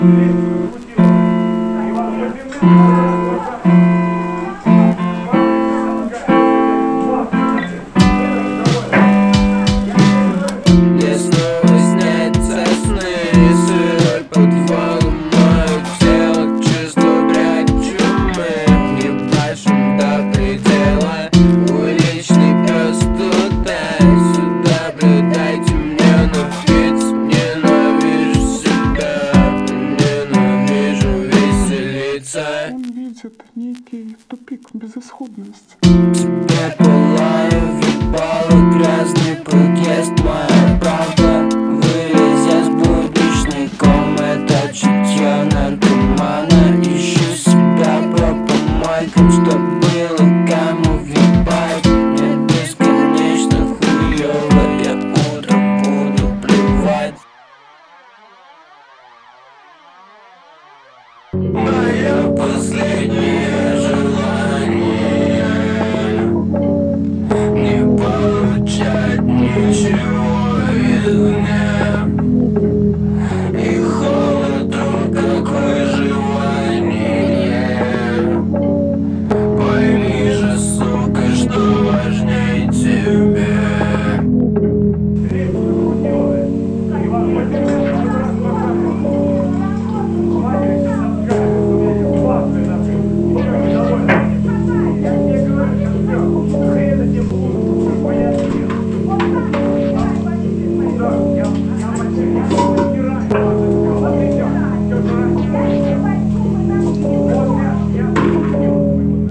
Он видит некий тупик, безысходность. Тебе пылаю, въебало, грязный подъезд, моя правда. Вылезя с будничной комы, это чутье наркомана. Ищу себя по помойкам, что было кому въебать. Мне бесконечно хуёво, я утром буду плевать. Моя последняя